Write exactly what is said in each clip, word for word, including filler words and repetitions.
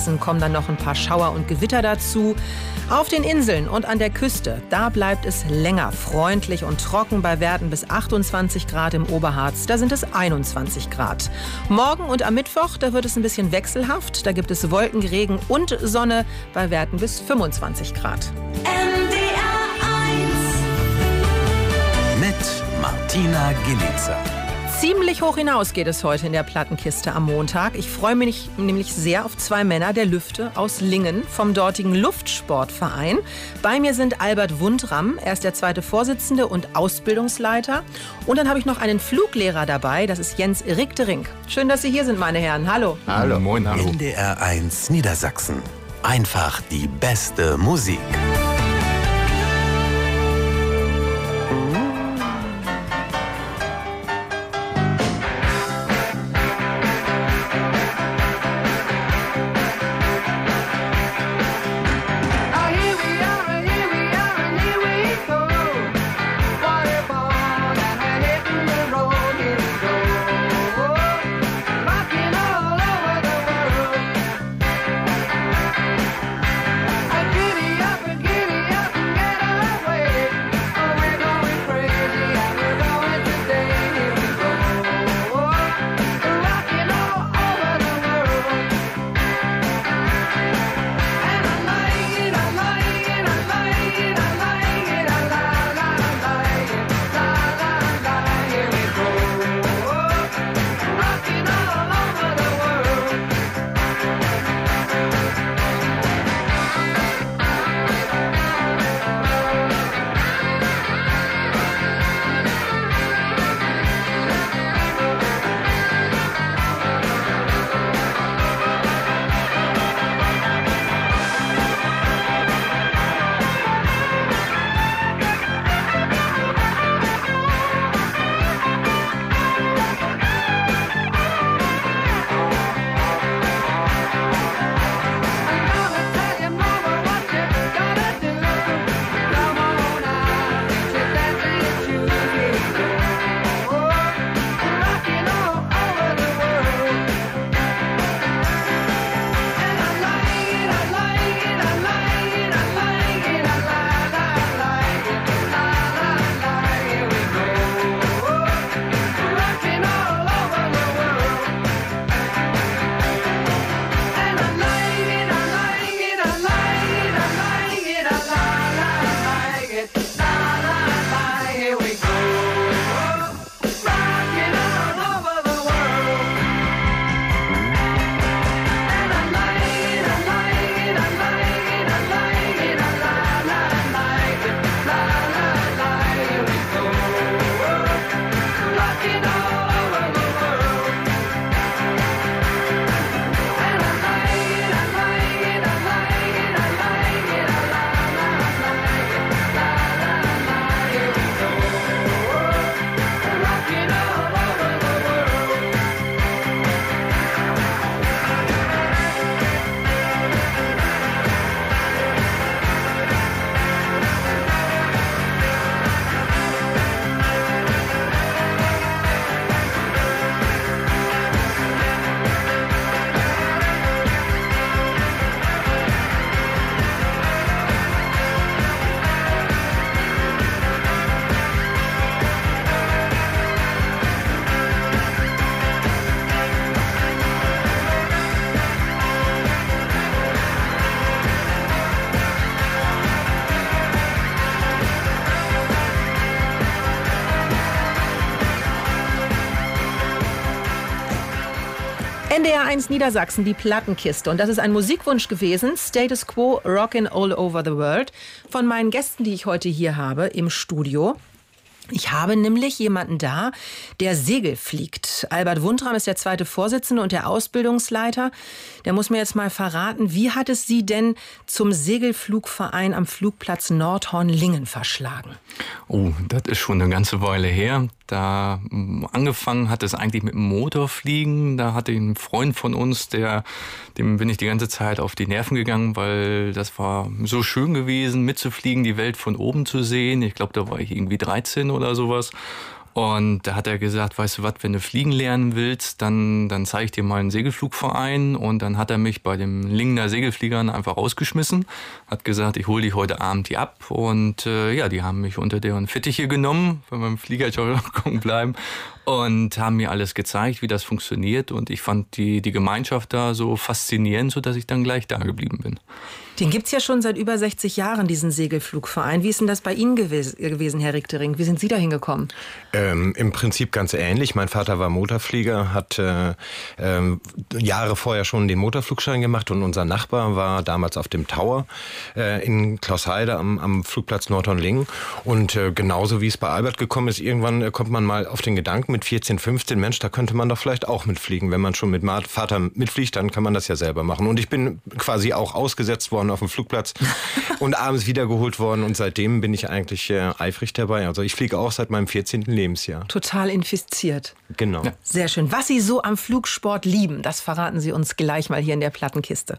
Sachsen kommen dann noch ein paar Schauer und Gewitter dazu. Auf den Inseln und an der Küste, da bleibt es länger freundlich und trocken bei Werten bis achtundzwanzig Grad im Oberharz. Da sind es einundzwanzig Grad. Morgen und am Mittwoch, da wird es ein bisschen wechselhaft. Da gibt es Wolken, Regen und Sonne bei Werten bis fünfundzwanzig Grad. N D R eins mit Martina Gilitzer. Ziemlich hoch hinaus geht es heute in der Plattenkiste am Montag. Ich freue mich nämlich sehr auf zwei Männer der Lüfte aus Lingen vom dortigen Luftsportverein. Bei mir sind Albert Wundram, er ist der zweite Vorsitzende und Ausbildungsleiter. Und dann habe ich noch einen Fluglehrer dabei, das ist Jens Richtering. Schön, dass Sie hier sind, meine Herren. Hallo. Hallo. Moin, hallo. N D R eins Niedersachsen. Einfach die beste Musik. N D R eins Niedersachsen, die Plattenkiste. Und das ist ein Musikwunsch gewesen, Status Quo, Rockin' All Over the World, von meinen Gästen, die ich heute hier habe im Studio. Ich habe nämlich jemanden da, der Segel fliegt. Albert Wundram ist der zweite Vorsitzende und der Ausbildungsleiter. Der muss mir jetzt mal verraten, wie hat es Sie denn zum Segelflugverein am Flugplatz Nordhorn-Lingen verschlagen? Oh, das ist schon eine ganze Weile her. Da angefangen hat es eigentlich mit dem Motorfliegen. Da hatte ich einen Freund von uns, der, dem bin ich die ganze Zeit auf die Nerven gegangen, weil das war so schön gewesen, mitzufliegen, die Welt von oben zu sehen. Ich glaube, da war ich irgendwie dreizehn oder sowas. Und da hat er gesagt, weißt du was, wenn du fliegen lernen willst, dann, dann zeige ich dir mal einen Segelflugverein. Und dann hat er mich bei dem Lingner Segelfliegern einfach rausgeschmissen, hat gesagt, ich hole dich heute Abend hier ab. Und äh, ja, die haben mich unter deren Fittiche genommen, wenn wir im Fliegerjargon bleiben, und haben mir alles gezeigt, wie das funktioniert. Und ich fand die, die Gemeinschaft da so faszinierend, sodass ich dann gleich da geblieben bin. Den gibt's ja schon seit über sechzig Jahren, diesen Segelflugverein. Wie ist denn das bei Ihnen gewes- gewesen, Herr Richtering? Wie sind Sie da hingekommen? Ähm, Im Prinzip ganz ähnlich. Mein Vater war Motorflieger, hat äh, äh, Jahre vorher schon den Motorflugschein gemacht und unser Nachbar war damals auf dem Tower äh, in Klausheide am, am Flugplatz Nordhorn-Lingen. Und äh, genauso wie es bei Albert gekommen ist, irgendwann äh, kommt man mal auf den Gedanken mit vierzehn, fünfzehn, Mensch, da könnte man doch vielleicht auch mitfliegen. Wenn man schon mit Vater mitfliegt, dann kann man das ja selber machen. Und ich bin quasi auch ausgesetzt worden auf dem Flugplatz und abends wiedergeholt worden. Und seitdem bin ich eigentlich äh, eifrig dabei. Also ich fliege auch seit meinem vierzehnten Lebensjahr. Total infiziert. Genau. Ja. Sehr schön. Was Sie so am Flugsport lieben, das verraten Sie uns gleich mal hier in der Plattenkiste.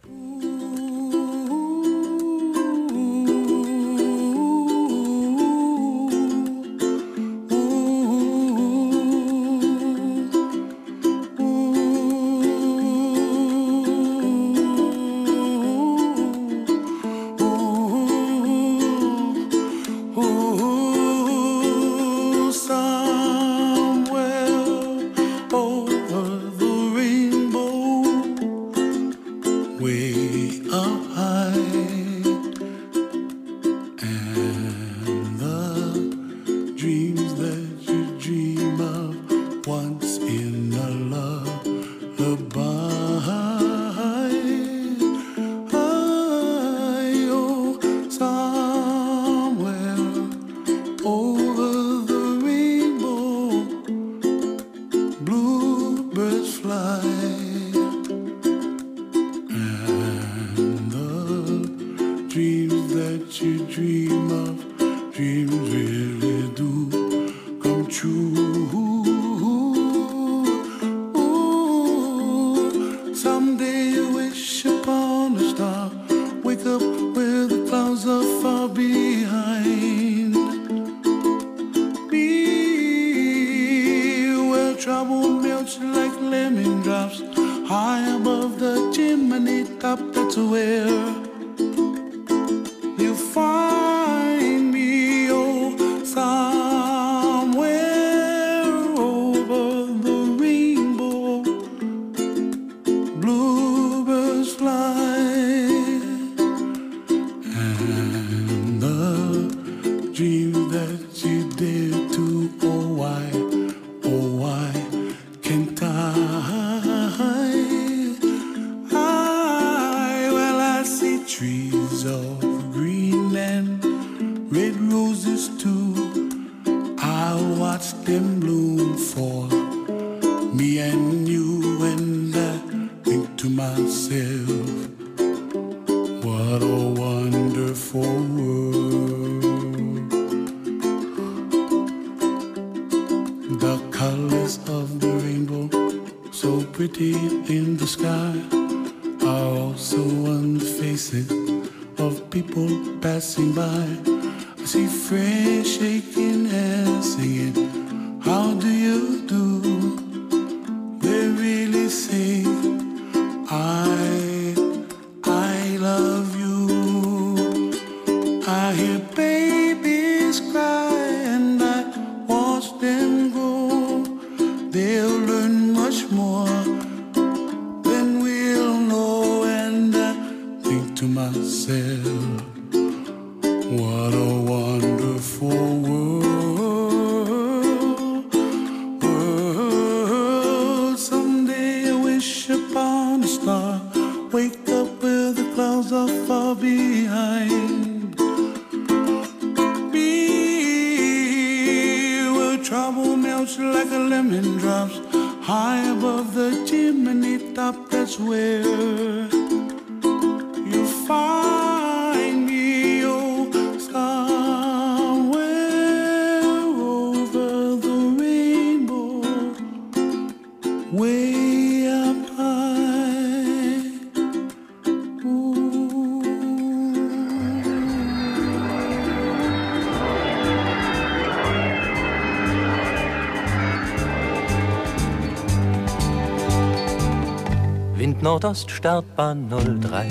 Nordoststartbahn null drei.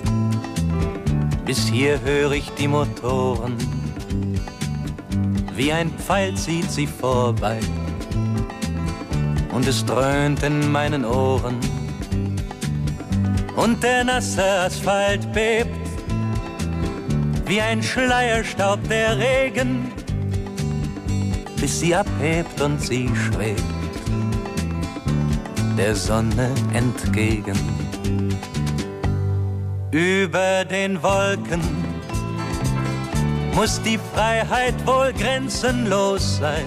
Bis hier höre ich die Motoren, wie ein Pfeil zieht sie vorbei. Und es dröhnt in meinen Ohren und der nasse Asphalt bebt, wie ein Schleierstaub der Regen, bis sie abhebt und sie schwebt der Sonne entgegen. Über den Wolken muss die Freiheit wohl grenzenlos sein.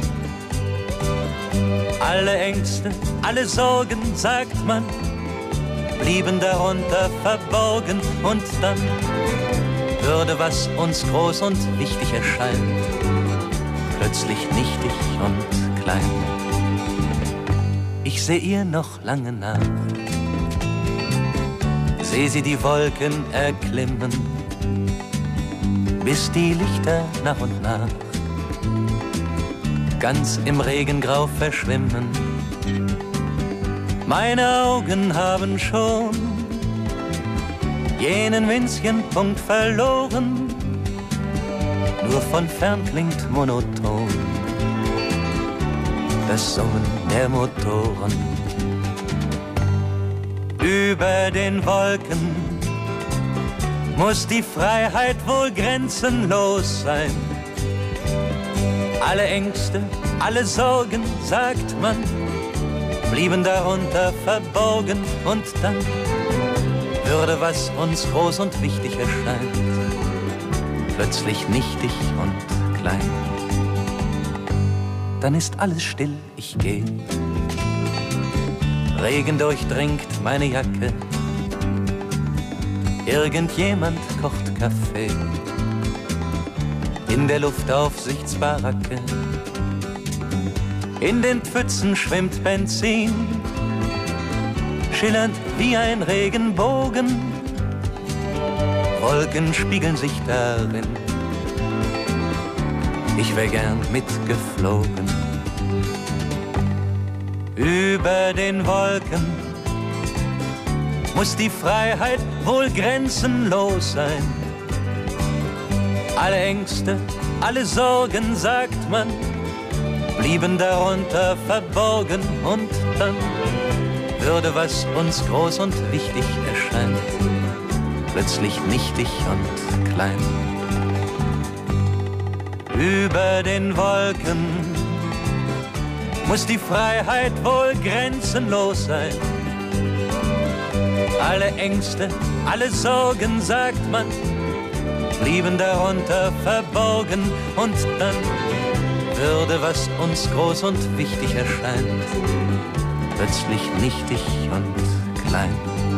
Alle Ängste, alle Sorgen, sagt man, blieben darunter verborgen. Und dann würde, was uns groß und wichtig erscheint, plötzlich nichtig und klein. Ich seh ihr noch lange nach, seh sie die Wolken erklimmen, bis die Lichter nach und nach ganz im Regengrau verschwimmen. Meine Augen haben schon jenen winzigen Punkt verloren, nur von fern klingt monoton das Summen der Motoren. Über den Wolken muss die Freiheit wohl grenzenlos sein. Alle Ängste, alle Sorgen, sagt man, blieben darunter verborgen. Und dann würde, was uns groß und wichtig erscheint, plötzlich nichtig und klein. Dann ist alles still, ich geh. Regen durchdringt meine Jacke. Irgendjemand kocht Kaffee in der Luftaufsichtsbaracke. In den Pfützen schwimmt Benzin, schillernd wie ein Regenbogen. Wolken spiegeln sich darin. Ich wär gern mitgeflogen. Über den Wolken muss die Freiheit wohl grenzenlos sein. Alle Ängste, alle Sorgen, sagt man, blieben darunter verborgen. Und dann würde, was uns groß und wichtig erscheint, plötzlich nichtig und klein. Über den Wolken muss die Freiheit wohl grenzenlos sein. Alle Ängste, alle Sorgen, sagt man, blieben darunter verborgen. Und dann würde, was uns groß und wichtig erscheint, plötzlich nichtig und klein.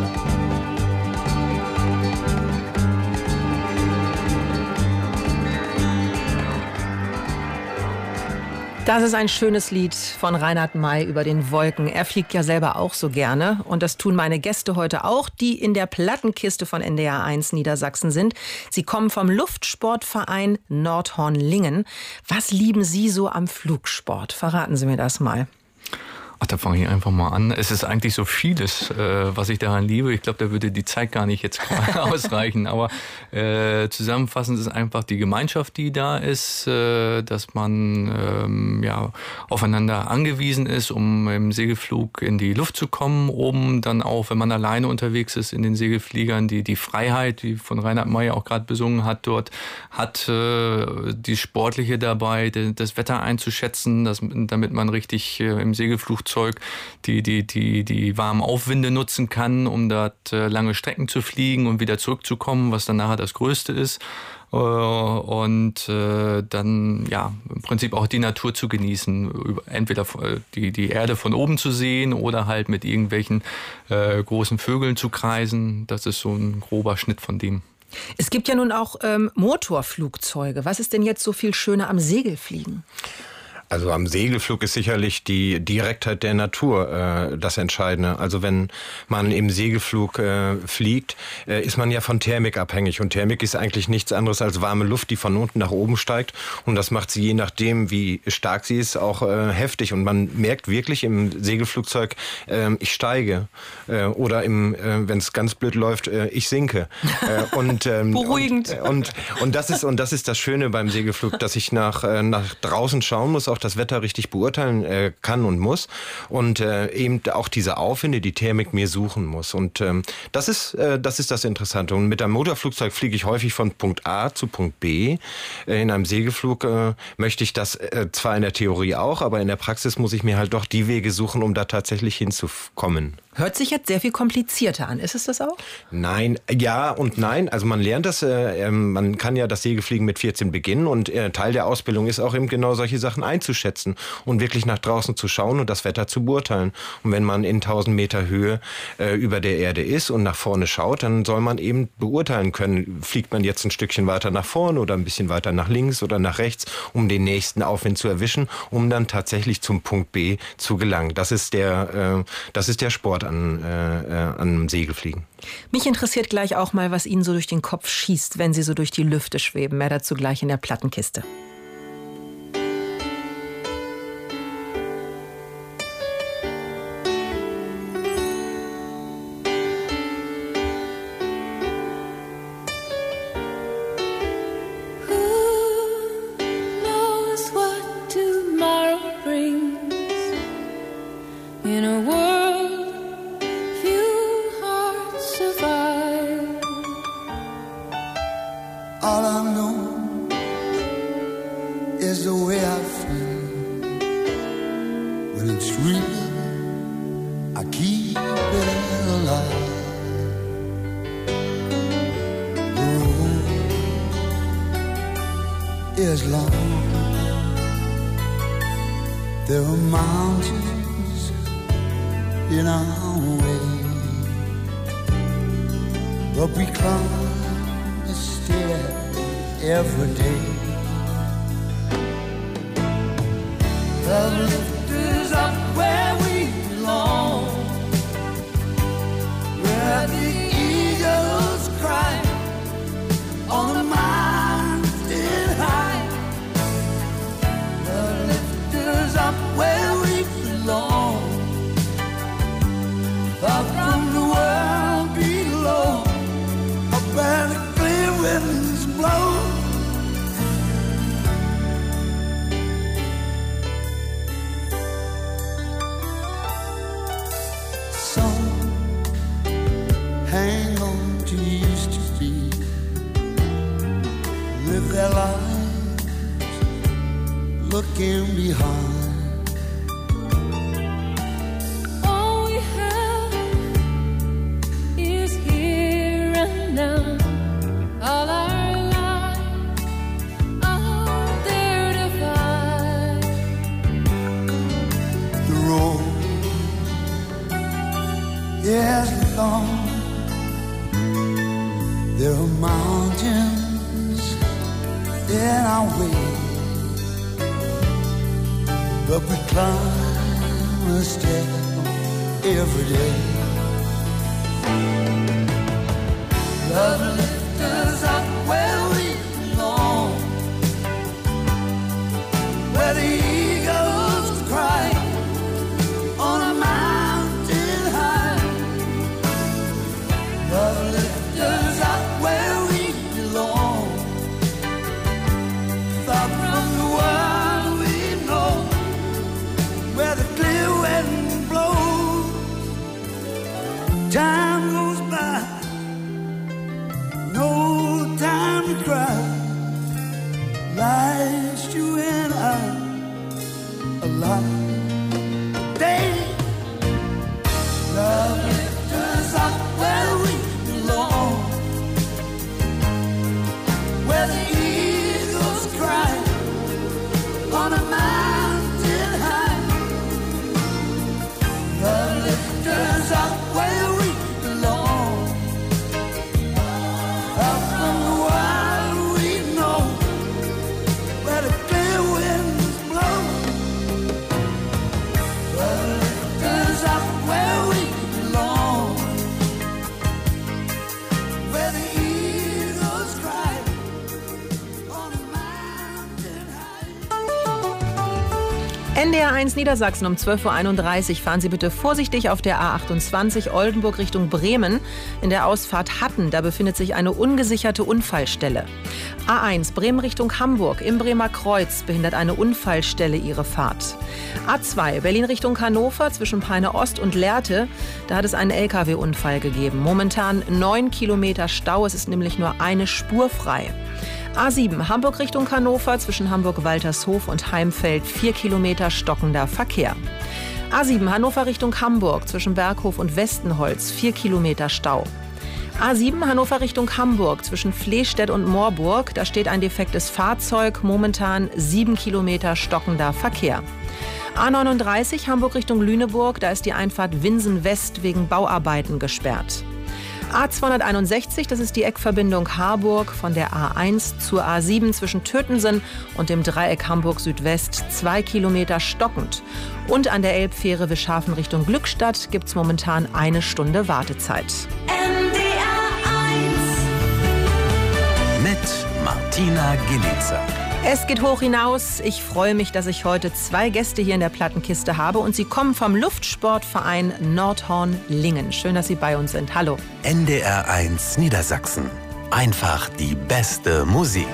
Das ist ein schönes Lied von Reinhard May über den Wolken. Er fliegt ja selber auch so gerne. Und das tun meine Gäste heute auch, die in der Plattenkiste von N D R eins Niedersachsen sind. Sie kommen vom Luftsportverein Nordhorn-Lingen. Was lieben Sie so am Flugsport? Verraten Sie mir das mal. Ach, da fange ich einfach mal an. Es ist eigentlich so vieles, äh, was ich daran liebe. Ich glaube, da würde die Zeit gar nicht jetzt ausreichen. Aber äh, zusammenfassend ist einfach die Gemeinschaft, die da ist, äh, dass man ähm, ja, aufeinander angewiesen ist, um im Segelflug in die Luft zu kommen. Oben dann auch, wenn man alleine unterwegs ist in den Segelfliegern, die, die Freiheit, die von Reinhard May auch gerade besungen hat, dort hat äh, die Sportliche dabei, de, das Wetter einzuschätzen, dass, damit man richtig äh, im Segelflug die, die, die, die warmen Aufwinde nutzen kann, um dort äh, lange Strecken zu fliegen und wieder zurückzukommen, was dann nachher das Größte ist. Äh, und äh, dann ja im Prinzip auch die Natur zu genießen, entweder die, die Erde von oben zu sehen oder halt mit irgendwelchen äh, großen Vögeln zu kreisen. Das ist so ein grober Schnitt von dem. Es gibt ja nun auch ähm, Motorflugzeuge. Was ist denn jetzt so viel schöner am Segelfliegen? Also am Segelflug ist sicherlich die Direktheit der Natur äh, das Entscheidende. Also wenn man im Segelflug äh, fliegt, äh, ist man ja von Thermik abhängig. Und Thermik ist eigentlich nichts anderes als warme Luft, die von unten nach oben steigt. Und das macht sie, je nachdem, wie stark sie ist, auch äh, heftig. Und man merkt wirklich im Segelflugzeug, äh, ich steige. Äh, oder im, äh, wenn es ganz blöd läuft, äh, ich sinke. Äh, und, ähm, Beruhigend. Und, und, und, das ist, und das ist das Schöne beim Segelflug, dass ich nach, äh, nach draußen schauen muss, auch das Wetter richtig beurteilen äh, kann und muss und äh, eben auch diese Aufwinde, die Thermik mir suchen muss. Und ähm, das ist äh, das ist das Interessante. Und mit einem Motorflugzeug fliege ich häufig von Punkt A zu Punkt B. Äh, in einem Segelflug äh, möchte ich das äh, zwar in der Theorie auch, aber in der Praxis muss ich mir halt doch die Wege suchen, um da tatsächlich hinzukommen. Hört sich jetzt sehr viel komplizierter an. Ist es das auch? Nein, ja und nein. Also man lernt das, äh, man kann ja das Segelfliegen mit vierzehn beginnen und äh, Teil der Ausbildung ist auch eben genau solche Sachen einzuschätzen und wirklich nach draußen zu schauen und das Wetter zu beurteilen. Und wenn man in tausend Meter Höhe äh, über der Erde ist und nach vorne schaut, dann soll man eben beurteilen können, fliegt man jetzt ein Stückchen weiter nach vorne oder ein bisschen weiter nach links oder nach rechts, um den nächsten Aufwind zu erwischen, um dann tatsächlich zum Punkt B zu gelangen. Das ist der, äh, das ist der Sport an, äh, an Segelfliegen. Mich interessiert gleich auch mal, was Ihnen so durch den Kopf schießt, wenn Sie so durch die Lüfte schweben. Mehr dazu gleich in der Plattenkiste. N D R eins Niedersachsen um zwölf Uhr einunddreißig. Fahren Sie bitte vorsichtig auf der A achtundzwanzig Oldenburg Richtung Bremen. In der Ausfahrt Hatten, da befindet sich eine ungesicherte Unfallstelle. A eins Bremen Richtung Hamburg. Im Bremer Kreuz behindert eine Unfallstelle Ihre Fahrt. A zwei Berlin Richtung Hannover zwischen Peine Ost und Lehrte. Da hat es einen L K W-Unfall gegeben. Momentan neun Kilometer Stau. Es ist nämlich nur eine Spur frei. A sieben Hamburg Richtung Hannover zwischen Hamburg-Waltershof und Heimfeld vier Kilometer stockender Verkehr. A sieben Hannover Richtung Hamburg zwischen Berghof und Westenholz vier Kilometer Stau. A sieben Hannover Richtung Hamburg zwischen Flehstedt und Moorburg. Da steht ein defektes Fahrzeug, momentan sieben Kilometer stockender Verkehr. A neununddreißig Hamburg Richtung Lüneburg. Da ist die Einfahrt Winsen West wegen Bauarbeiten gesperrt. A zweihunderteinundsechzig, das ist die Eckverbindung Harburg von der A eins zur A sieben zwischen Tötensen und dem Dreieck Hamburg Südwest, zwei Kilometer stockend. Und an der Elbfähre Wischhafen Richtung Glückstadt gibt es momentan eine Stunde Wartezeit. N D R eins. Mit Martina Gilitzer. Es geht hoch hinaus. Ich freue mich, dass ich heute zwei Gäste hier in der Plattenkiste habe und sie kommen vom Luftsportverein Nordhorn-Lingen. Schön, dass Sie bei uns sind. Hallo. N D R eins Niedersachsen. Einfach die beste Musik.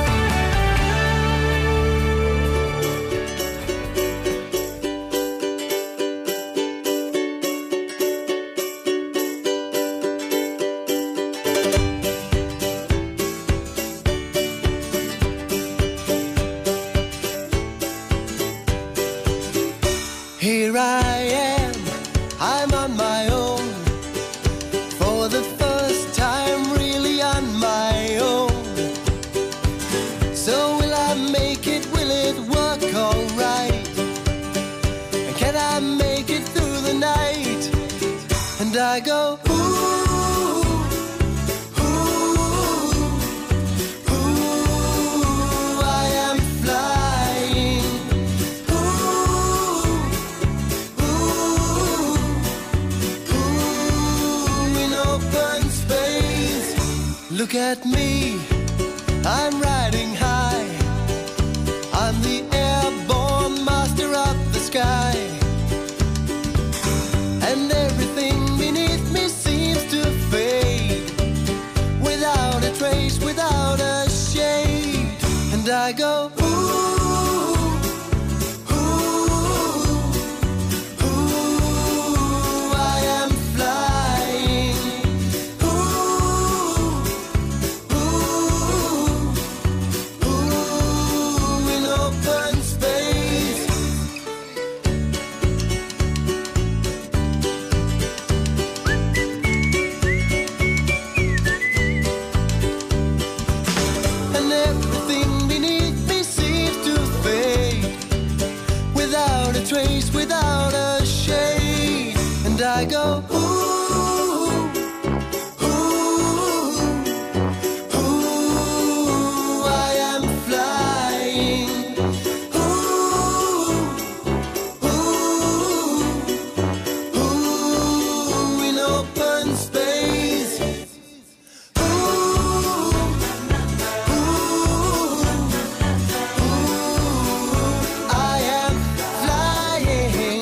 Here I am, I'm on my own, for the first time really on my own. So will I make it, will it work alright? And can I make it through the night? And I go, ooh, ooh, ooh, I am flying. Look at me, I'm riding high. I'm the airborne master of the sky. And everything beneath me seems to fade, without a trace, without a shade. And I go, ooh, ooh, ooh, I am flying. Trace without a shade. And I go, ooh, ooh, ooh, I am flying. Ooh, ooh, ooh, in open space. Ooh, ooh, ooh, I am flying.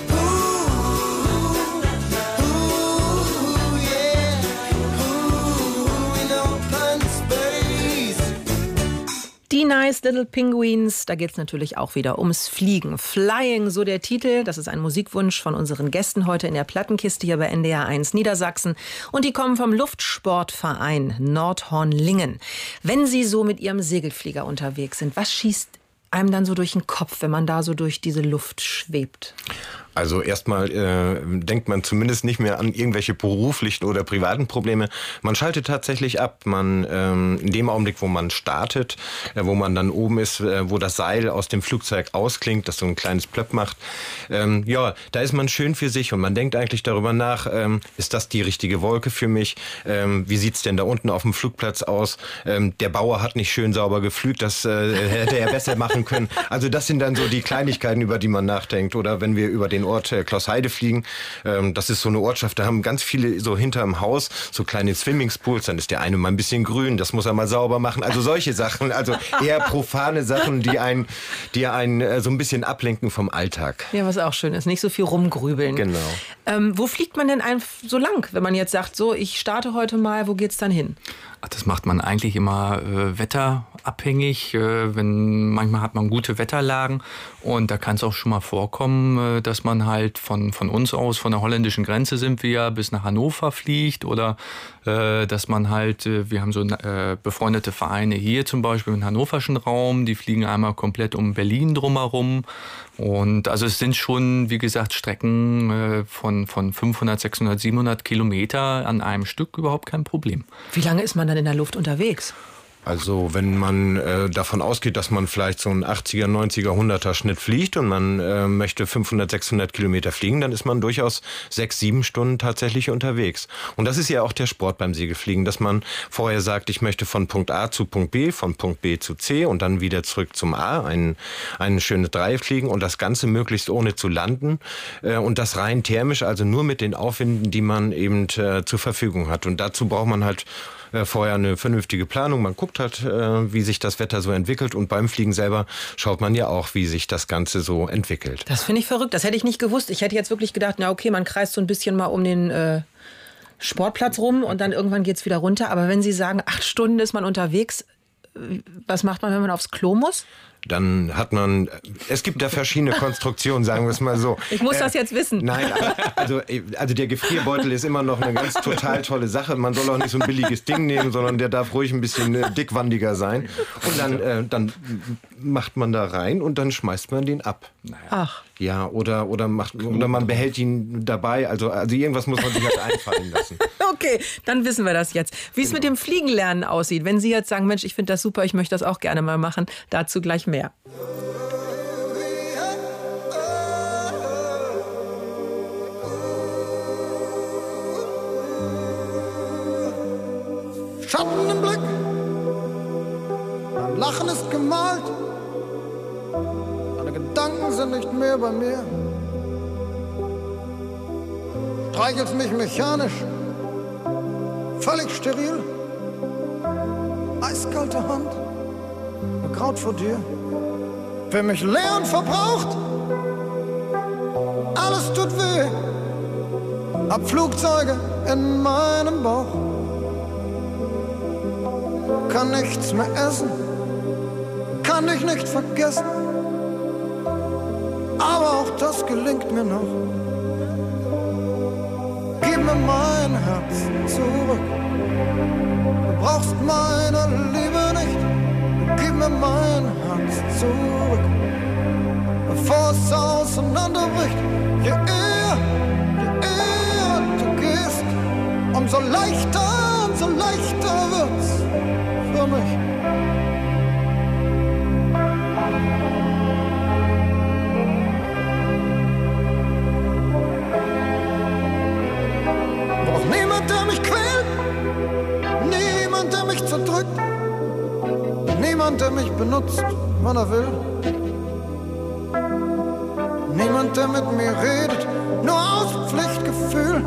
Ooh, ooh, yeah. Ooh, in open space. Die Nice Little Penguins, da geht es natürlich auch wieder ums Fliegen. Flying, so der Titel. Das ist ein Musikwunsch von unseren Gästen heute in der Plattenkiste hier bei N D R eins Niedersachsen. Und die kommen vom Luftsportverein Nordhorn-Lingen. Wenn Sie so mit Ihrem Segelflieger unterwegs sind, was schießt einem dann so durch den Kopf, wenn man da so durch diese Luft schwebt? Also erstmal äh, denkt man zumindest nicht mehr an irgendwelche beruflichen oder privaten Probleme. Man schaltet tatsächlich ab. Man ähm, in dem Augenblick, wo man startet, äh, wo man dann oben ist, äh, wo das Seil aus dem Flugzeug ausklingt, das so ein kleines Plöpp macht, ähm, ja, da ist man schön für sich und man denkt eigentlich darüber nach, ähm, ist das die richtige Wolke für mich? Ähm, wie sieht's denn da unten auf dem Flugplatz aus? Ähm, der Bauer hat nicht schön sauber geflügt, das äh, hätte er besser machen können. Also das sind dann so die Kleinigkeiten, über die man nachdenkt. Oder wenn wir über den Ort äh, Klausheide fliegen. Ähm, das ist so eine Ortschaft, da haben ganz viele so hinterm Haus so kleine Swimmingpools. Dann ist der eine mal ein bisschen grün, das muss er mal sauber machen. Also solche Sachen, also eher profane Sachen, die einen, die einen äh, so ein bisschen ablenken vom Alltag. Ja, was auch schön ist, nicht so viel rumgrübeln. Genau. Ähm, wo fliegt man denn ein, so lang, wenn man jetzt sagt, so, ich starte heute mal, wo geht's dann hin? Ach, das macht man eigentlich immer äh, wetterabhängig. Äh, wenn, manchmal hat man gute Wetterlagen und da kann es auch schon mal vorkommen, äh, dass man halt von, von uns aus, von der holländischen Grenze sind wir ja, bis nach Hannover fliegt oder äh, dass man halt, äh, wir haben so äh, befreundete Vereine hier zum Beispiel im hannoverschen Raum, die fliegen einmal komplett um Berlin drumherum. Und also es sind schon, wie gesagt, Strecken äh, von, von fünfhundert, sechshundert, siebenhundert Kilometer an einem Stück überhaupt kein Problem. Wie lange ist man dann in der Luft unterwegs? Also wenn man äh, davon ausgeht, dass man vielleicht so einen achtziger, neunziger, hunderter Schnitt fliegt und man äh, möchte fünfhundert, sechshundert Kilometer fliegen, dann ist man durchaus sechs, sieben Stunden tatsächlich unterwegs. Und das ist ja auch der Sport beim Segelfliegen, dass man vorher sagt, ich möchte von Punkt A zu Punkt B, von Punkt B zu C und dann wieder zurück zum A, ein, ein schönes Dreieck fliegen und das Ganze möglichst ohne zu landen äh, und das rein thermisch, also nur mit den Aufwinden, die man eben äh, zur Verfügung hat. Und dazu braucht man halt vorher eine vernünftige Planung. Man guckt halt, wie sich das Wetter so entwickelt und beim Fliegen selber schaut man ja auch, wie sich das Ganze so entwickelt. Das finde ich verrückt. Das hätte ich nicht gewusst. Ich hätte jetzt wirklich gedacht, na okay, man kreist so ein bisschen mal um den äh, Sportplatz rum und dann irgendwann geht's wieder runter. Aber wenn Sie sagen, acht Stunden ist man unterwegs, was macht man, wenn man aufs Klo muss? Dann hat man, es gibt da verschiedene Konstruktionen, sagen wir es mal so. Ich muss äh, das jetzt wissen. Nein, also, also der Gefrierbeutel ist immer noch eine ganz total tolle Sache. Man soll auch nicht so ein billiges Ding nehmen, sondern der darf ruhig ein bisschen äh, dickwandiger sein. Und dann, äh, dann macht man da rein und dann schmeißt man den ab. Ach. Ja, oder, oder, macht, oder man behält ihn dabei. Also, also irgendwas muss man sich halt einfallen lassen. Okay, dann wissen wir das jetzt. Wie es mit dem Fliegenlernen aussieht. Wenn Sie jetzt sagen, Mensch, ich finde das super, ich möchte das auch gerne mal machen, dazu gleich mehr. Schatten im Blick, mein Lachen ist gemalt, deine Gedanken sind nicht mehr bei mir. Streichelst mich mechanisch, völlig steril, eiskalte Hand, eine Kraut vor dir. Für mich leer und verbraucht, alles tut weh, hab Flugzeuge in meinem Bauch. Kann nichts mehr essen, kann dich nicht vergessen, aber auch das gelingt mir noch. Gib mir mein Herz zurück, du brauchst meine Liebe nicht. Gib mir mein Herz zurück, bevor es auseinanderbricht. Je eher, je eher du gehst, umso leichter, umso leichter wird's für mich. Brauch niemand, der mich quält, niemand, der mich zerdrückt, niemand, der mich benutzt, wann er will. Niemand, der mit mir redet, nur aus Pflichtgefühl,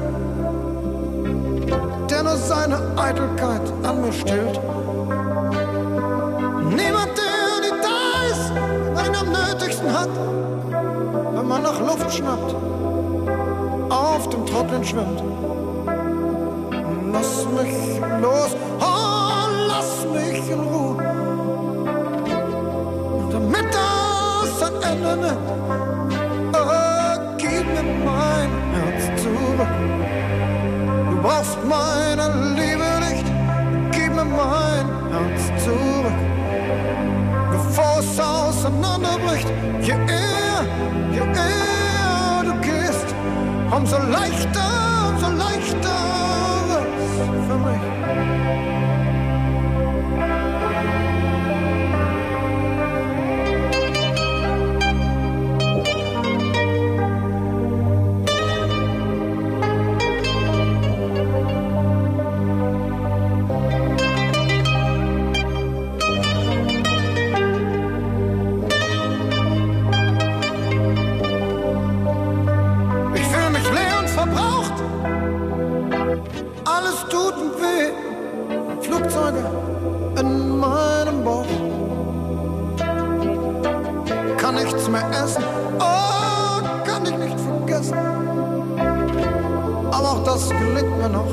der nur seine Eitelkeit an mir stillt. Niemand, der nicht da ist, wenn man ihn am nötigsten hat, wenn man nach Luft schnappt, auf dem Trotteln schwimmt. Lass mich los, oh, lass mich in Ruhe, damit das ein Ende nimmt. Oh, gib mir mein Herz zurück. Du brauchst meine Liebe nicht, gib mir mein Herz zurück. Bevor es auseinanderbricht, je eher, je eher du gehst, umso leichter, umso leichter wird's für mich. Sorge in meinem Bauch. Kann nichts mehr essen, oh, kann ich nicht vergessen. Aber auch das gelingt mir noch.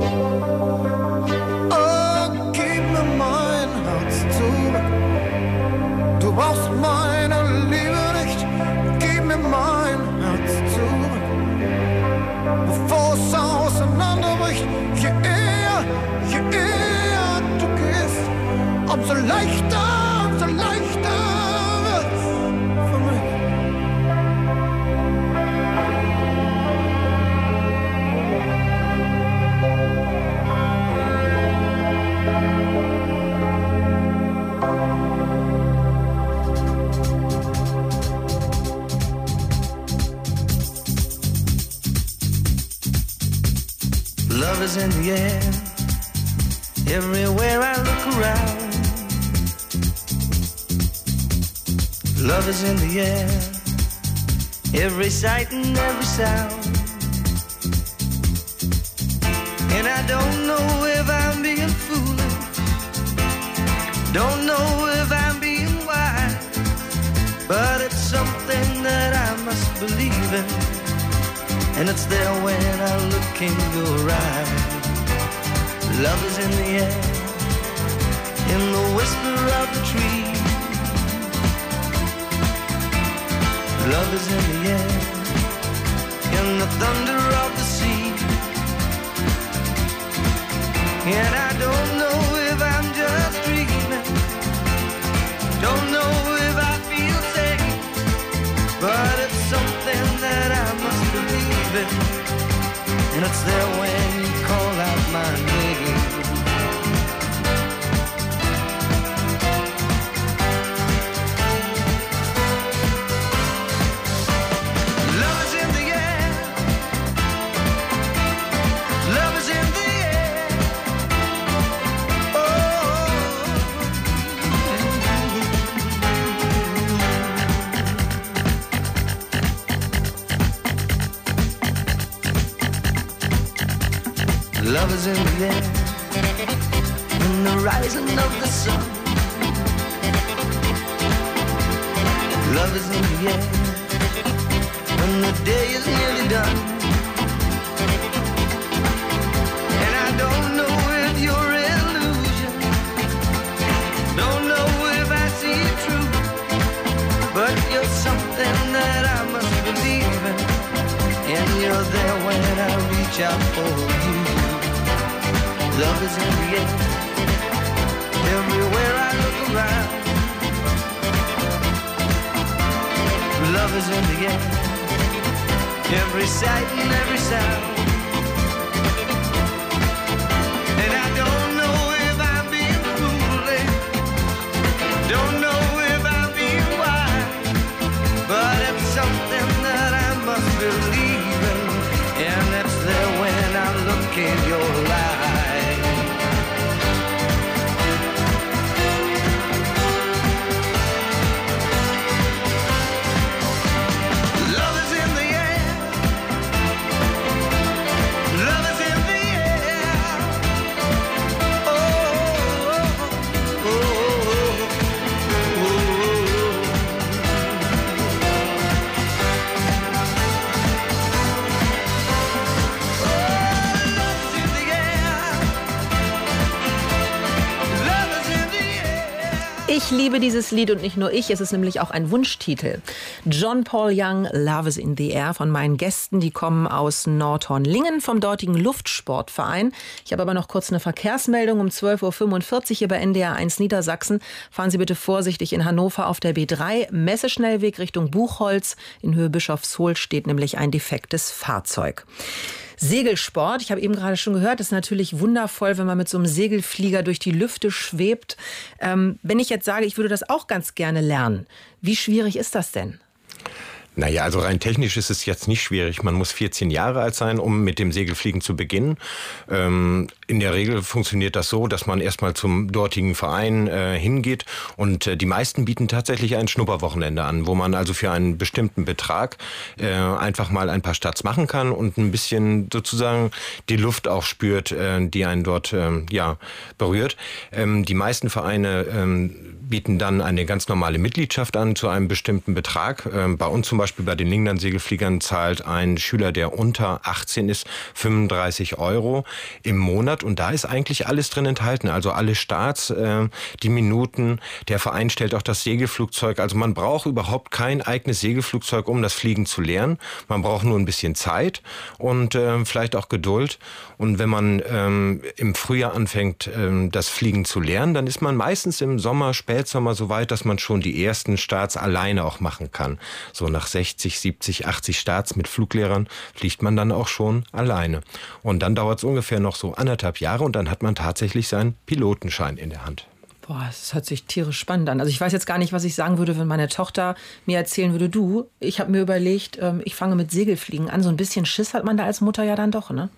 Oh, gib mir mein Herz zurück. Du brauchst meine Liebe nicht. Gib mir mein Herz zurück. Bevor es auseinanderbricht, je eher, je eher du gehst, umso leichter, umso leichter wird's für mich. Love is in the air, everywhere I look around. Love is in the air, every sight and every sound. And I don't know if I'm being foolish, don't know if I'm being wise, but it's something that I must believe in. And it's there when I look in your eyes. Love is in the air, in the whisper of the tree. Love is in the air, in the thunder of the sea. And I don't know if I'm just dreaming, don't know if I feel safe, but it's something that I must believe in. And it's there when you call out my name. Love is in the air, love is in the air. Oh, love is in the air, in the rising of the sun. Love is in the air, when the day is nearly done. And I don't know if you're illusion, don't know if I see it true, but you're something that I must believe in. And you're there when I reach out for you. Love is in the air, everywhere I look around. Love is in the air, every sight and every sound. And I don't know if I'm being foolish, don't know if I'm being wise, but it's something that I must believe in. And it's there when I look in your eyes. Ich liebe dieses Lied und nicht nur ich, es ist nämlich auch ein Wunschtitel. John Paul Young, Love is in the Air von meinen Gästen, die kommen aus Nordhorn-Lingen vom dortigen Luftsportverein. Ich habe aber noch kurz eine Verkehrsmeldung um zwölf Uhr fünfundvierzig hier bei N D R eins Niedersachsen. Fahren Sie bitte vorsichtig in Hannover auf der B drei, Messeschnellweg Richtung Buchholz. In Höhe Bischofsholt steht nämlich ein defektes Fahrzeug. Segelsport, ich habe eben gerade schon gehört, ist natürlich wundervoll, wenn man mit so einem Segelflieger durch die Lüfte schwebt. Ähm, wenn ich jetzt sage, ich würde das auch ganz gerne lernen, wie schwierig ist das denn? Naja, also rein technisch ist es jetzt nicht schwierig. Man muss vierzehn Jahre alt sein, um mit dem Segelfliegen zu beginnen. Ähm, in der Regel funktioniert das so, dass man erstmal zum dortigen Verein äh, hingeht und äh, die meisten bieten tatsächlich ein Schnupperwochenende an, wo man also für einen bestimmten Betrag äh, einfach mal ein paar Starts machen kann und ein bisschen sozusagen die Luft auch spürt, äh, die einen dort äh, ja berührt. Ähm, die meisten Vereine ähm, bieten dann eine ganz normale Mitgliedschaft an zu einem bestimmten Betrag. Ähm, bei uns zum Beispiel bei den Lingnan-Segelfliegern zahlt ein Schüler, der unter achtzehn ist, fünfunddreißig Euro im Monat. Und da ist eigentlich alles drin enthalten. Also alle Starts, äh, die Minuten. Der Verein stellt auch das Segelflugzeug. Also man braucht überhaupt kein eigenes Segelflugzeug, um das Fliegen zu lernen. Man braucht nur ein bisschen Zeit und äh, vielleicht auch Geduld. Und wenn man ähm, im Frühjahr anfängt, ähm, das Fliegen zu lernen, dann ist man meistens im Sommer, Spätsommer so weit, dass man schon die ersten Starts alleine auch machen kann. So nach sechzig, siebzig, achtzig Starts mit Fluglehrern fliegt man dann auch schon alleine. Und dann dauert es ungefähr noch so anderthalb Jahre und dann hat man tatsächlich seinen Pilotenschein in der Hand. Boah, das hört sich tierisch spannend an. Also ich weiß jetzt gar nicht, was ich sagen würde, wenn meine Tochter mir erzählen würde, du, ich habe mir überlegt, ich fange mit Segelfliegen an. So ein bisschen Schiss hat man da als Mutter ja dann doch, ne?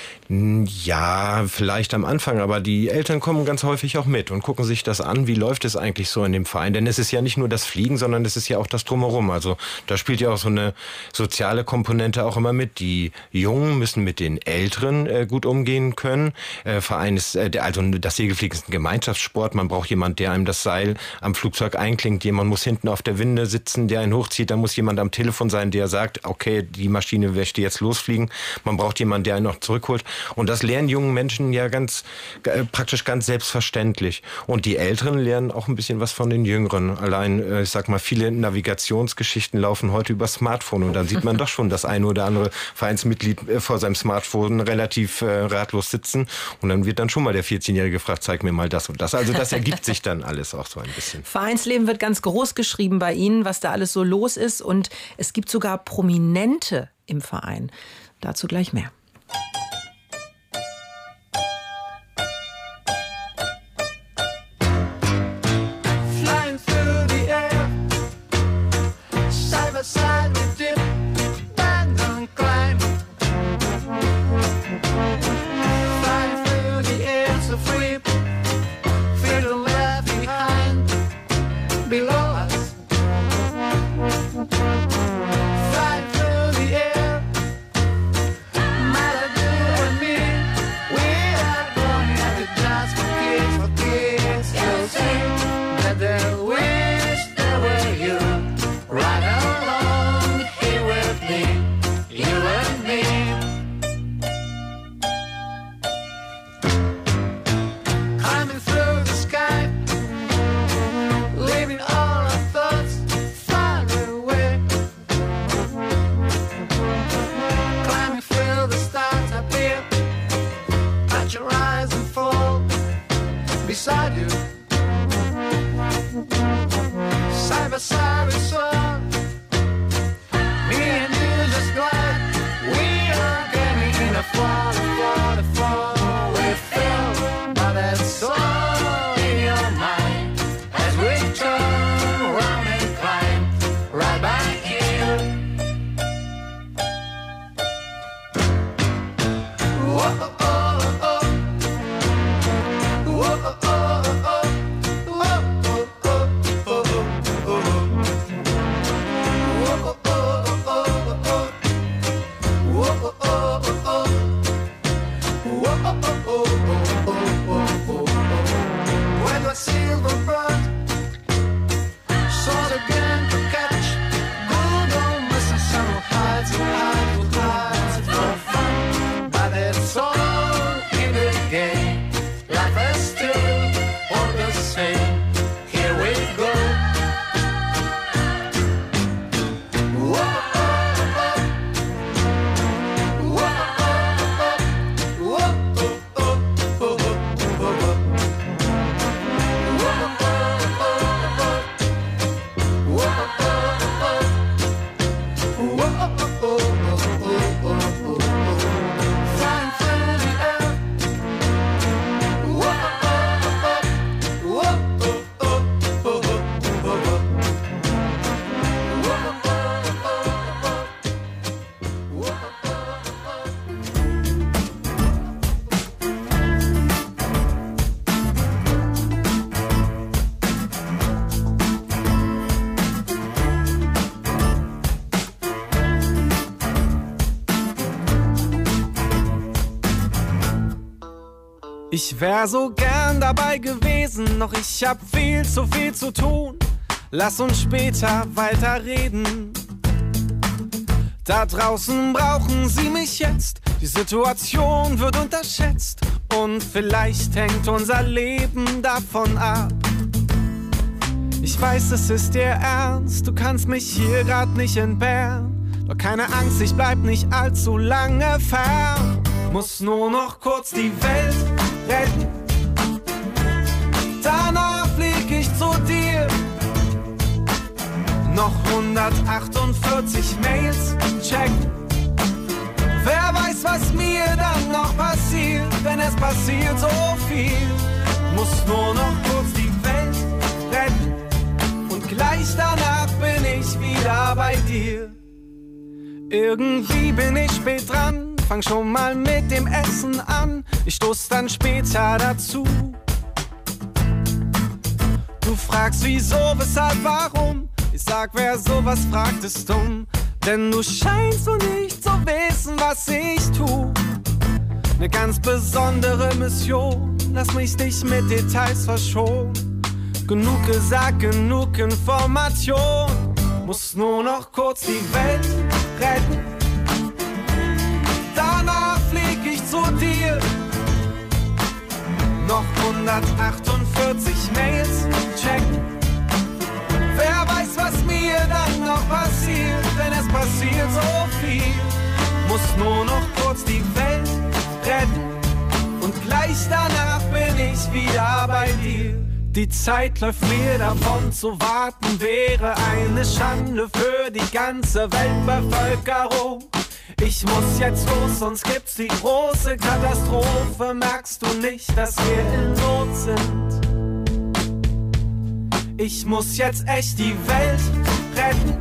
Ja, vielleicht am Anfang, aber die Eltern kommen ganz häufig auch mit und gucken sich das an, wie läuft es eigentlich so in dem Verein. Denn es ist ja nicht nur das Fliegen, sondern es ist ja auch das Drumherum. Also da spielt ja auch so eine soziale Komponente auch immer mit. Die Jungen müssen mit den Älteren äh, gut umgehen können. Äh, Verein ist, äh, also das Segelfliegen ist ein Gemeinschaftssport. Man braucht jemanden, der einem das Seil am Flugzeug einklingt. Jemand muss hinten auf der Winde sitzen, der einen hochzieht. Da muss jemand am Telefon sein, der sagt, okay, die Maschine möchte jetzt losfliegen. Man braucht jemanden, der einen noch zurückholt. Und das lernen jungen Menschen ja ganz äh, praktisch ganz selbstverständlich. Und die Älteren lernen auch ein bisschen was von den Jüngeren. Allein, äh, ich sag mal, viele Navigationsgeschichten laufen heute über Smartphone. Und dann sieht man doch schon das eine oder andere Vereinsmitglied äh, vor seinem Smartphone relativ äh, ratlos sitzen. Und dann wird dann schon mal der vierzehnjährige gefragt, zeig mir mal das und das. Also das ergibt sich dann alles auch so ein bisschen. Vereinsleben wird ganz groß geschrieben bei Ihnen, was da alles so los ist. Und es gibt sogar Prominente im Verein. Dazu gleich mehr. Ich wär so gern dabei gewesen, doch ich hab viel zu viel zu tun. Lass uns später weiterreden. Da draußen brauchen sie mich jetzt. Die Situation wird unterschätzt. Und vielleicht hängt unser Leben davon ab. Ich weiß, es ist dir ernst. Du kannst mich hier grad nicht entbehren. Doch keine Angst, ich bleib nicht allzu lange fern. Muss nur noch kurz die Welt retten. Danach flieg ich zu dir. Noch hundertachtundvierzig Mails checken. Wer weiß, was mir dann noch passiert, denn es passiert so viel. Muss nur noch kurz die Welt retten und gleich danach bin ich wieder bei dir. Irgendwie bin ich spät dran, fang schon mal mit dem Essen an. Ich stoß dann später dazu. Du fragst wieso, weshalb, warum? Ich sag, wer sowas fragt, ist dumm. Denn du scheinst so nicht zu wissen, was ich tu. Ne ganz besondere Mission, lass mich dich mit Details verschonen. Genug gesagt, genug Information. Muss nur noch kurz die Welt retten. Danach flieg ich zu dir. Noch hundertachtundvierzig Mails checken. Wer weiß, was mir dann noch passiert, denn es passiert so viel. Muss nur noch kurz die Welt retten und gleich danach bin ich wieder bei dir. Die Zeit läuft mir davon, zu warten wäre eine Schande für die ganze Weltbevölkerung. Ich muss jetzt los, sonst gibt's die große Katastrophe. Merkst du nicht, dass wir in Not sind? Ich muss jetzt echt die Welt retten.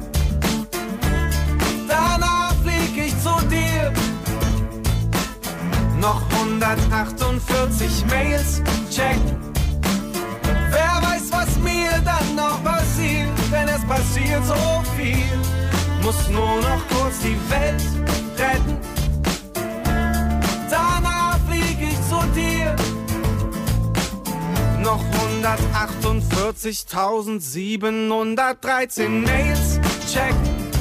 Danach flieg ich zu dir. Noch hundertachtundvierzig Mails checken. Wer weiß, was mir dann noch passiert, denn es passiert so viel. Muss nur noch kurz die Welt retten. Danach flieg ich zu dir. Noch hundertachtundvierzigtausendsiebenhundertdreizehn Mails checken.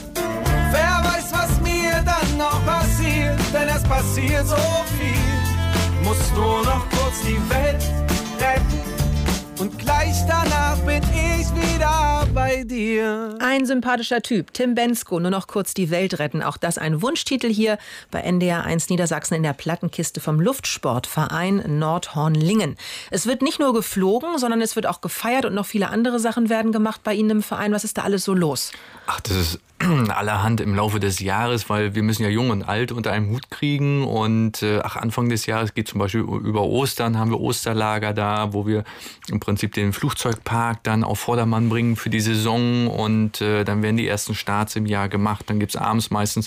Wer weiß, was mir dann noch passiert, denn es passiert so viel. Muss nur noch kurz die Welt retten und gleich danach bin ich wieder bei dir. Ein sympathischer Typ, Tim Bendzko, nur noch kurz die Welt retten. Auch das ein Wunschtitel hier bei N D R eins Niedersachsen in der Plattenkiste vom Luftsportverein Nordhorn-Lingen. Es wird nicht nur geflogen, sondern es wird auch gefeiert und noch viele andere Sachen werden gemacht bei Ihnen im Verein. Was ist da alles so los? Ach, das ist allerhand im Laufe des Jahres, weil wir müssen ja Jung und Alt unter einem Hut kriegen und äh, ach, Anfang des Jahres geht zum Beispiel über Ostern, haben wir Osterlager da, wo wir im Prinzip den Flugzeugpark dann auf Vordermann bringen für die Saison und äh, dann werden die ersten Starts im Jahr gemacht, dann gibt's abends meistens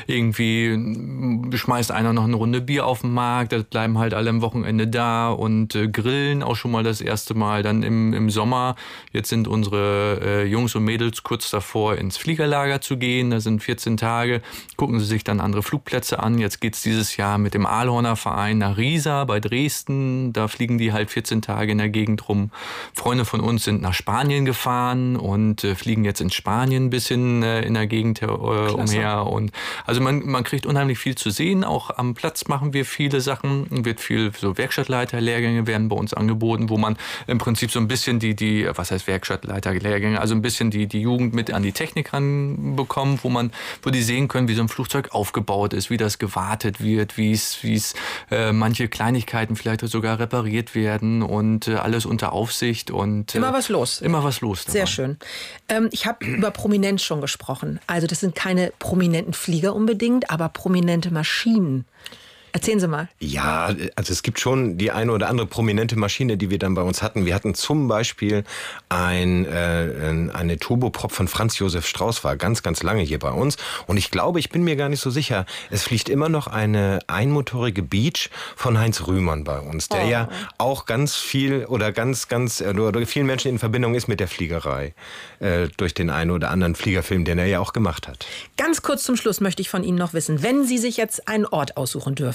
irgendwie, schmeißt einer noch eine Runde Bier auf den Markt, da bleiben halt alle am Wochenende da und äh, grillen auch schon mal das erste Mal, dann im, im Sommer, jetzt sind unsere äh, Jungs und Mädels kurz davor ins Fliegerlager zu gehen. Da sind vierzehn Tage, gucken sie sich dann andere Flugplätze an. Jetzt geht's dieses Jahr mit dem Aalhorner Verein nach Riesa bei Dresden. Da fliegen die halt vierzehn Tage in der Gegend rum. Freunde von uns sind nach Spanien gefahren und äh, fliegen jetzt in Spanien ein bisschen äh, in der Gegend äh, umher. Und also man, man kriegt unheimlich viel zu sehen. Auch am Platz machen wir viele Sachen. Wird viel so Werkstattleiterlehrgänge werden bei uns angeboten, wo man im Prinzip so ein bisschen die, die was heißt Werkstattleiterlehrgänge, also ein bisschen die, die Jugend mit an die Technik ran bekommen, wo man, wo die sehen können, wie so ein Flugzeug aufgebaut ist, wie das gewartet wird, wie es, wie es äh, manche Kleinigkeiten vielleicht sogar repariert werden und äh, alles unter Aufsicht und äh, immer was los. Immer was los. Dabei. Sehr schön. Ähm, ich habe über Prominenz schon gesprochen. Also das sind keine prominenten Flieger unbedingt, aber prominente Maschinen. Erzählen Sie mal. Ja, also es gibt schon die eine oder andere prominente Maschine, die wir dann bei uns hatten. Wir hatten zum Beispiel ein, äh, eine Turboprop von Franz Josef Strauß, war ganz, ganz lange hier bei uns. Und ich glaube, ich bin mir gar nicht so sicher, es fliegt immer noch eine einmotorige Beach von Heinz Rühmann bei uns, der oh. ja auch ganz viel oder ganz, ganz, oder vielen Menschen in Verbindung ist mit der Fliegerei. Äh, durch den einen oder anderen Fliegerfilm, den er ja auch gemacht hat. Ganz kurz zum Schluss möchte ich von Ihnen noch wissen, wenn Sie sich jetzt einen Ort aussuchen dürften,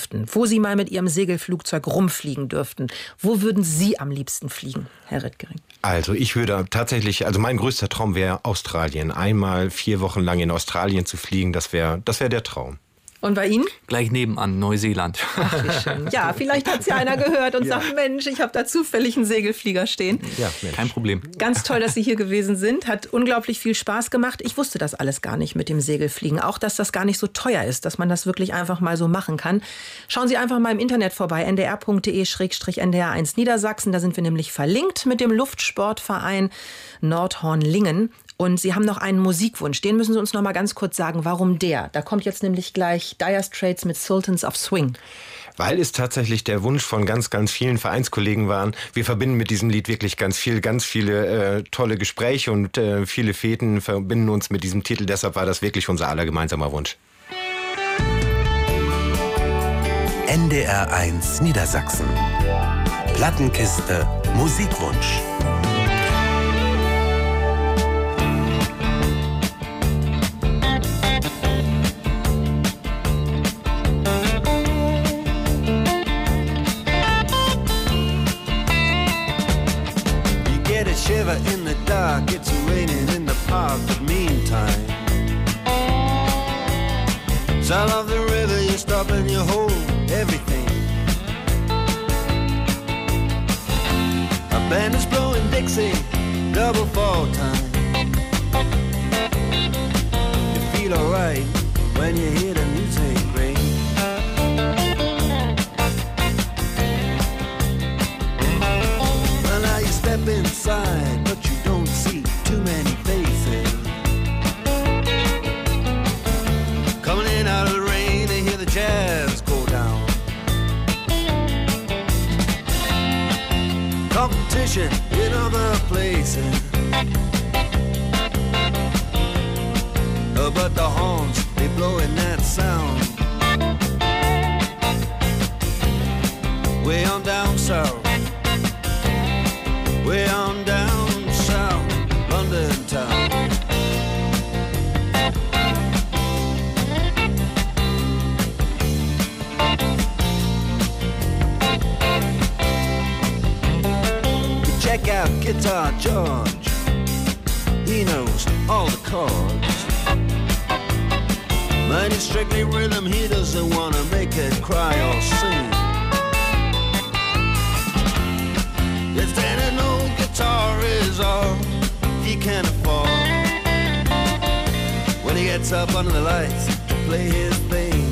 dürften, wo Sie mal mit Ihrem Segelflugzeug rumfliegen dürften, wo würden Sie am liebsten fliegen, Herr Rittgering? Also ich würde tatsächlich, also mein größter Traum wäre Australien. Einmal vier Wochen lang in Australien zu fliegen, das wäre das wär der Traum. Und bei Ihnen? Gleich nebenan, Neuseeland. Ach, wie schön. Ja, vielleicht hat es ja einer gehört und ja. sagt, Mensch, ich habe da zufällig einen Segelflieger stehen. Ja, Mensch. Kein Problem. Ganz toll, dass Sie hier gewesen sind. Hat unglaublich viel Spaß gemacht. Ich wusste das alles gar nicht mit dem Segelfliegen. Auch, dass das gar nicht so teuer ist, dass man das wirklich einfach mal so machen kann. Schauen Sie einfach mal im Internet vorbei, n d r punkt d e slash n d r eins Niedersachsen. Da sind wir nämlich verlinkt mit dem Luftsportverein Nordhorn-Lingen. Und Sie haben noch einen Musikwunsch. Den müssen Sie uns noch mal ganz kurz sagen. Warum der? Da kommt jetzt nämlich gleich Dire Straits mit Sultans of Swing. Weil es tatsächlich der Wunsch von ganz, ganz vielen Vereinskollegen waren. Wir verbinden mit diesem Lied wirklich ganz viel, ganz viele äh, tolle Gespräche und äh, viele Feten verbinden uns mit diesem Titel. Deshalb war das wirklich unser aller gemeinsamer Wunsch. N D R eins Niedersachsen. Plattenkiste Musikwunsch. Shiver in the dark, it's raining in the park, but meantime sound of the river, you stop and you hold everything. A band is blowing Dixie, double fall time. You feel alright when you hear the music ring. Well, now you step inside, but you don't see too many faces. Coming in out of the rain, they hear the jazz go down. Competition in other places, uh, but the horns, they blowing that sound. Way on down south, way on down south, London town. Check out Guitar George, he knows all the chords. Mine is strictly rhythm, he doesn't want to make it cry or sing. Yes, then an old guitar is all he can afford when he gets up under the lights to play his thing.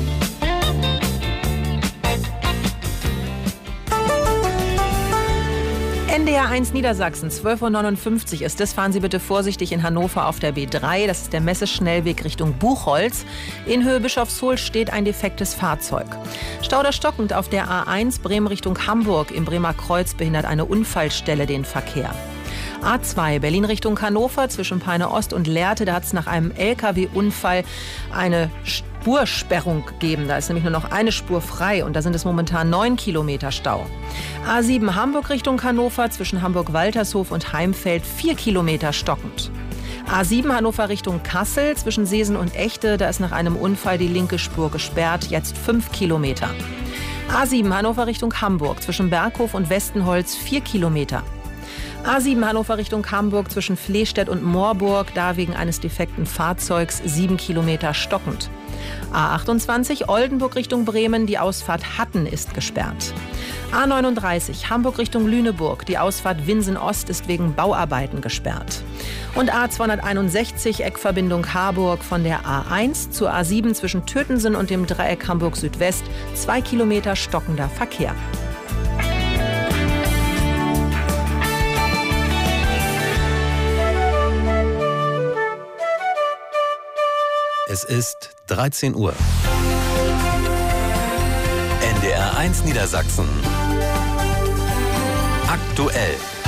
N D R eins Niedersachsen, zwölf Uhr neunundfünfzig ist es. Fahren Sie bitte vorsichtig in Hannover auf der B drei. Das ist der Messeschnellweg Richtung Buchholz. In Höhe Bischofshohl steht ein defektes Fahrzeug. Stauder stockend auf der A eins Bremen Richtung Hamburg. Im Bremer Kreuz behindert eine Unfallstelle den Verkehr. A zwei Berlin Richtung Hannover zwischen Peine Ost und Lehrte. Da hat es nach einem L K W-Unfall eine Spursperrung gegeben. Da ist nämlich nur noch eine Spur frei und da sind es momentan neun Kilometer Stau. A sieben Hamburg Richtung Hannover zwischen Hamburg-Waltershof und Heimfeld vier Kilometer stockend. A sieben Hannover Richtung Kassel zwischen Seesen und Echte. Da ist nach einem Unfall die linke Spur gesperrt, jetzt fünf Kilometer. A sieben Hannover Richtung Hamburg zwischen Berghof und Westenholz vier Kilometer. A sieben Hannover Richtung Hamburg zwischen Flehstedt und Moorburg, da wegen eines defekten Fahrzeugs sieben Kilometer stockend. A achtundzwanzig Oldenburg Richtung Bremen, die Ausfahrt Hatten ist gesperrt. A neununddreißig Hamburg Richtung Lüneburg, die Ausfahrt Winsen Ost ist wegen Bauarbeiten gesperrt. Und A zweihunderteinundsechzig Eckverbindung Harburg von der A eins zur A sieben zwischen Tötensen und dem Dreieck Hamburg Südwest, zwei Kilometer stockender Verkehr. Es ist dreizehn Uhr. N D R eins Niedersachsen. Aktuell.